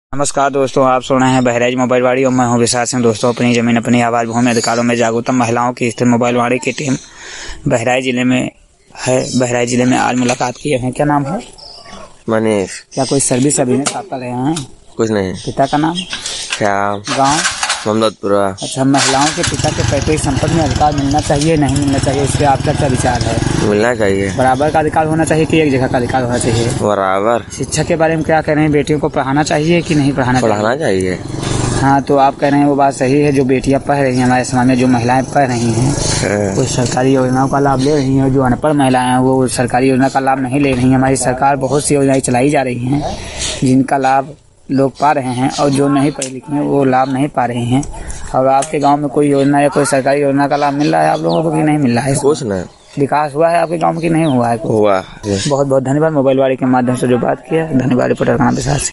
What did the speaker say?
नमस्कार दोस्तों, आप सुन रहे हैं बहराइच मोबाइल वाड़ी और मैं हूं विशाल सिंह। दोस्तों, अपनी जमीन अपनी आवाज़ भूमि अधिकारों में जागरूकता महिलाओं की स्थित मोबाइल वाड़ी की टीम बहराइच जिले में है। बहराइच जिले में आज मुलाकात किए हैं। क्या नाम है? मनीष। क्या कोई सर्विस अभी में कर रहे हैं? कुछ नहीं। पिता का नाम? श्याम। गाँव? मोहम्मदपुरा। अच्छा, महिलाओं के पिता के पैतृक संपत्ति में अधिकार मिलना चाहिए नहीं मिलना चाहिए, इस पर आपका क्या विचार है? मिलना चाहिए। बराबर का अधिकार होना चाहिए कि एक जगह का अधिकार होना चाहिए? बराबर। शिक्षा के बारे में क्या कह रहे हैं? बेटियों को पढ़ाना चाहिए कि नहीं पढ़ाना चाहिए? हाँ, तो आप कह रहे हैं वो बात सही है। जो बेटियां पढ़ रही हैं हमारे समाज में, जो महिलाएं पढ़ रही हैं वो सरकारी योजनाओं का लाभ ले रही हैं। जो अनपढ़ महिलाएं हैं वो सरकारी योजना का लाभ नहीं ले रही हैं। हमारी सरकार बहुत सी योजनाएं चलाई जा रही हैं जिनका लाभ लोग पा रहे हैं और जो नहीं पढ़े लिखे हैं वो लाभ नहीं पा रहे हैं। और आपके गांव में कोई योजना या कोई सरकारी योजना का लाभ मिल रहा है आप लोगों को कि नहीं मिल रहा है? कुछ नहीं। विकास हुआ है आपके गाँव में कि नहीं हुआ है? हुआ। बहुत बहुत धन्यवाद मोबाइल वाड़ी के माध्यम से जो बात किया। धन्यवाद रिपोर्टर का नाम विशाल।